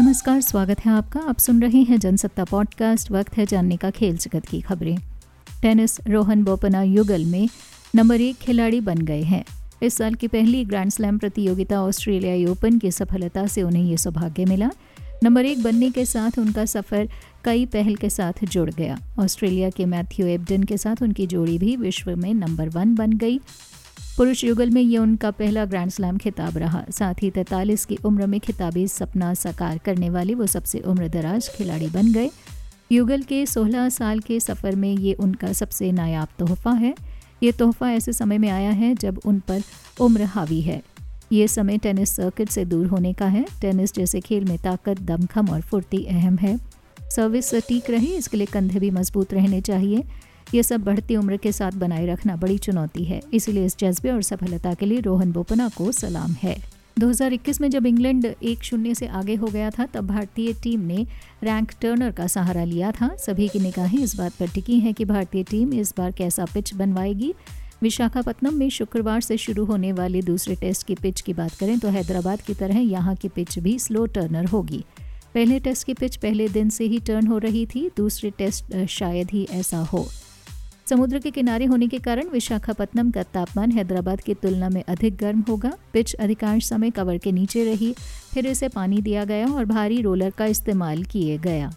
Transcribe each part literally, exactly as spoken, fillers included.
नमस्कार, स्वागत है आपका। आप सुन रहे हैं जनसत्ता पॉडकास्ट। वक्त है जानने का खेल जगत की खबरें। टेनिस रोहन बोपन्ना युगल में नंबर एक खिलाड़ी बन गए हैं। इस साल की पहली ग्रैंड स्लैम प्रतियोगिता ऑस्ट्रेलियाई ओपन की सफलता से उन्हें ये सौभाग्य मिला। नंबर एक बनने के साथ उनका सफ़र कई पहल के साथ जुड़ गया। ऑस्ट्रेलिया के मैथ्यू एबडन के साथ उनकी जोड़ी भी विश्व में नंबर वन बन गई। पुरुष युगल में ये उनका पहला ग्रैंड स्लैम खिताब रहा। साथ ही तैंतालीस की उम्र में खिताबी सपना साकार करने वाले वो सबसे उम्रदराज खिलाड़ी बन गए। युगल के सोलह साल के सफ़र में ये उनका सबसे नायाब तोहफ़ा है। ये तोहफ़ा ऐसे समय में आया है जब उन पर उम्र हावी है। ये समय टेनिस सर्किट से दूर होने का है। टेनिस जैसे खेल में ताकत, दमखम और फुर्ती अहम है। सर्विस ठीक रहे, इसके लिए कंधे भी मजबूत रहने चाहिए। ये सब बढ़ती उम्र के साथ बनाए रखना बड़ी चुनौती है। इसीलिए इस जज्बे और सफलता के लिए रोहन बोपन्ना को सलाम है। दो हज़ार इक्कीस में जब इंग्लैंड एक शून्य से आगे हो गया था, तब भारतीय टीम ने रैंक टर्नर का सहारा लिया था। सभी की निगाहें इस बात पर टिकी हैं कि भारतीय टीम इस बार कैसा पिच बनवाएगी। विशाखापत्तनम में शुक्रवार से शुरू होने वाले दूसरे टेस्ट की पिच की बात करें तो हैदराबाद की तरह यहाँ की पिच भी स्लो टर्नर होगी। पहले टेस्ट की पिच पहले दिन से ही टर्न हो रही थी, दूसरे टेस्ट शायद ही ऐसा हो। समुद्र के किनारे होने के कारण विशाखापत्तनम का तापमान हैदराबाद की तुलना में अधिक गर्म होगा। पिच अधिकांश समय कवर के नीचे रही, फिर इसे पानी दिया गया और भारी रोलर का इस्तेमाल किए गया।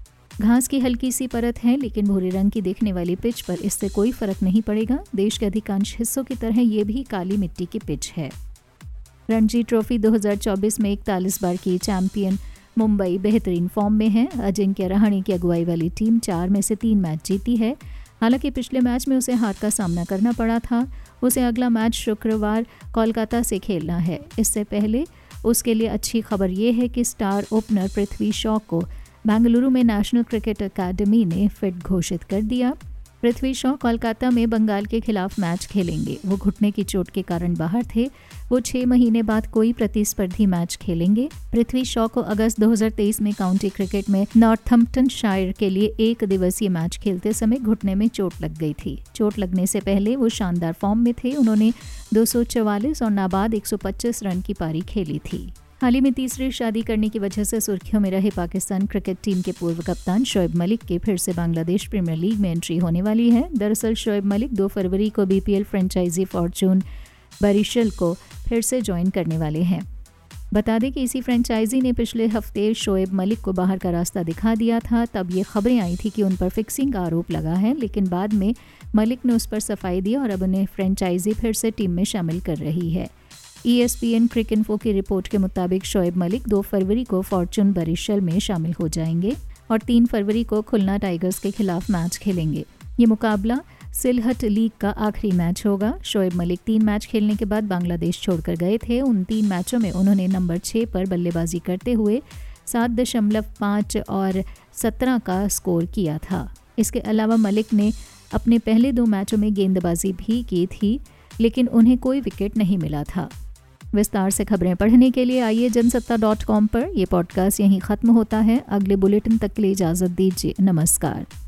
घास की हल्की सी परत है, लेकिन भूरे रंग की दिखने वाली पिच पर इससे कोई फर्क नहीं पड़ेगा। देश के अधिकांश हिस्सों की तरह ये भी काली मिट्टी की पिच है। रणजी ट्रॉफी दो हज़ार चौबीस में इकतालीस बार की चैंपियन मुंबई बेहतरीन फॉर्म में है। अजिंक्य रहाणे की अगुवाई वाली टीम चार में से तीन मैच जीती है। हालांकि पिछले मैच में उसे हार का सामना करना पड़ा था। उसे अगला मैच शुक्रवार कोलकाता से खेलना है। इससे पहले उसके लिए अच्छी खबर ये है कि स्टार ओपनर पृथ्वी शॉ को बेंगलुरु में नेशनल क्रिकेट अकादमी ने फिट घोषित कर दिया। पृथ्वी शॉ कोलकाता में बंगाल के खिलाफ मैच खेलेंगे। वो घुटने की चोट के कारण बाहर थे। वो छः महीने बाद कोई प्रतिस्पर्धी मैच खेलेंगे। पृथ्वी शॉ को अगस्त दो हज़ार तेईस में काउंटी क्रिकेट में नॉर्थम्प्टनशायर के लिए एक दिवसीय मैच खेलते समय घुटने में चोट लग गई थी। चोट लगने से पहले वो शानदार फॉर्म में थे। उन्होंने दो सौ चवालीस और नाबाद एक सौ पच्चीस रन की पारी खेली थी। हाल ही में तीसरी शादी करने की वजह से सुर्खियों में रहे पाकिस्तान क्रिकेट टीम के पूर्व कप्तान शोएब मलिक की फिर से बांग्लादेश प्रीमियर लीग में एंट्री होने वाली है। दरअसल शोएब मलिक दो फरवरी को बीपीएल फ्रेंचाइजी फॉर्चून बरिशल को फिर से ज्वाइन करने वाले हैं। बता दें कि इसी फ्रेंचाइजी ने पिछले हफ्ते शोएब मलिक को बाहर का रास्ता दिखा दिया था। तब ये खबरें आई थी कि उन पर फिक्सिंग का आरोप लगा है, लेकिन बाद में मलिक ने उस पर सफाई दी और अब उन्हें फ्रेंचाइजी फिर से टीम में शामिल कर रही है। ईएसपीएन क्रिकइन्फो की रिपोर्ट के मुताबिक शोएब मलिक दो फरवरी को फॉर्चून बरिशल में शामिल हो जाएंगे और तीन फरवरी को खुलना टाइगर्स के खिलाफ मैच खेलेंगे। ये मुकाबला सिलहट लीग का आखिरी मैच होगा। शोएब मलिक तीन मैच खेलने के बाद बांग्लादेश छोड़कर गए थे। उन तीन मैचों में उन्होंने नंबर छः पर बल्लेबाजी करते हुए सात दशमलव पाँच और सत्रह का स्कोर किया था। इसके अलावा मलिक ने अपने पहले दो मैचों में गेंदबाजी भी की थी, लेकिन उन्हें कोई विकेट नहीं मिला था। विस्तार से खबरें पढ़ने के लिए आइए जनसत्ता डॉट कॉम पर। यह पॉडकास्ट यहीं ख़त्म होता है। अगले बुलेटिन तक के लिए इजाज़त दीजिए। नमस्कार।